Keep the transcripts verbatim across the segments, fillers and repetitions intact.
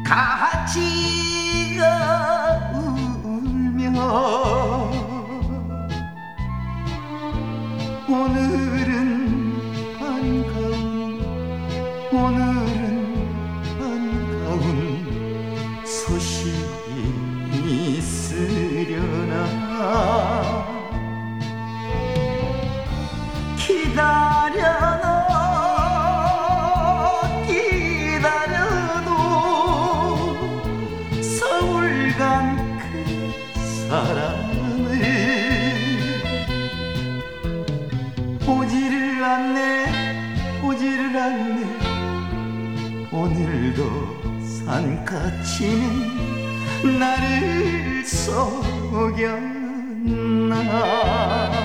가치가 울며 오늘은 반가운 오늘은 반가운 소식이 있으려나 기다려도 기다려도 서울 간 그 사람을 오지를 않네 오지를 않네 오늘도 산까치는 나를 속였나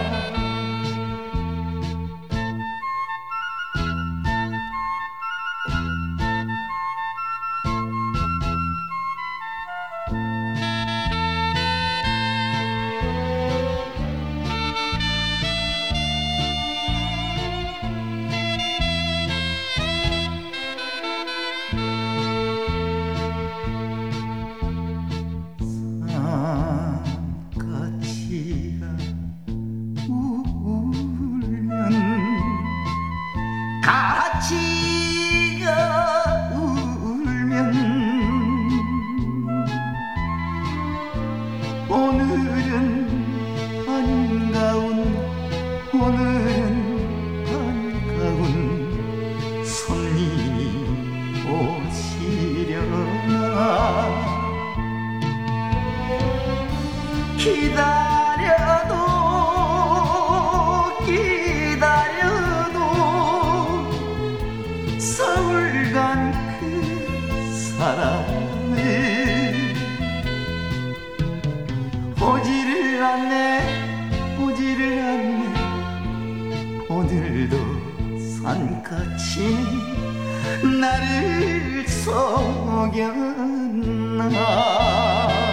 가치가 울면 오늘은 반가운 오늘은 반가운 손님이 오시려나 기다려도 서울 간 그 사람을 오지를 않네 오지를 않네 오늘도 산까치 나를 속였나